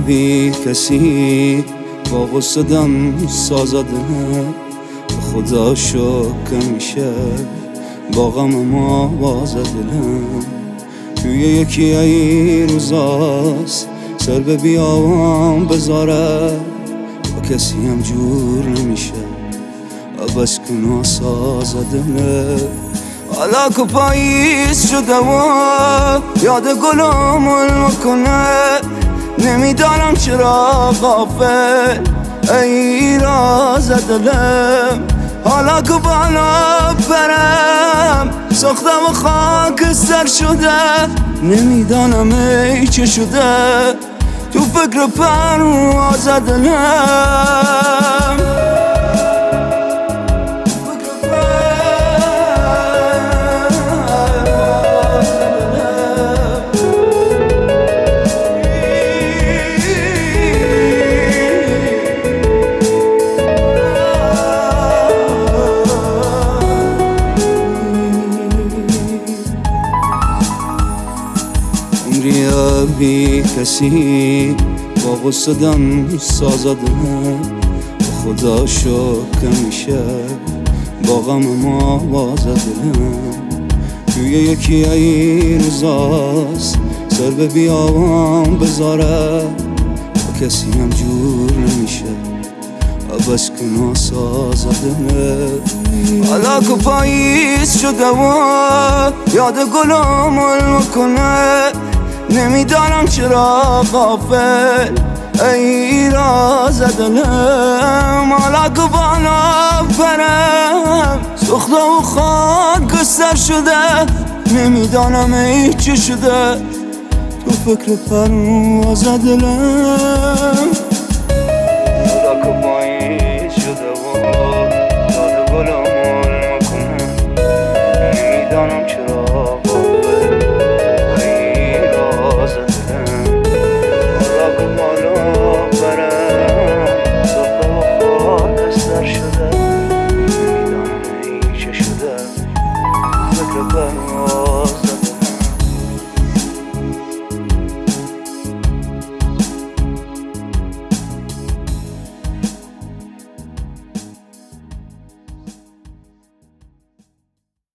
بی کسی با غصه دم سازده، خدا شکر میشه با غم ما باز دلم. توی یکی این روزاست سر به بیابان بذاره، با کسی هم جور نمیشه بس که ناسازده. حالا که پاییز شده و یاد گلم میکنه، نمیدانم چرا غافل ای راز دلم. حالا که بالا برم ساختم و خاک سر شده، نمیدانم ای چه شده تو فکر پرواز دلم. بی کسی با غصه دم سازده، خدا شکر میشه با غم ما باز دلم. توی یکی این روزاست سر به بیابان بذاره، با کسی هم جور نمیشه بس که ناسازده. حالا که پاییز شده و یاد گلم میکنه، نمیدانم چرا غافل ای راز دلم. حالا که بالا برم سوخته و خاک سر شده، نمیدانم ای چه شده تو فکر پرواز دلم.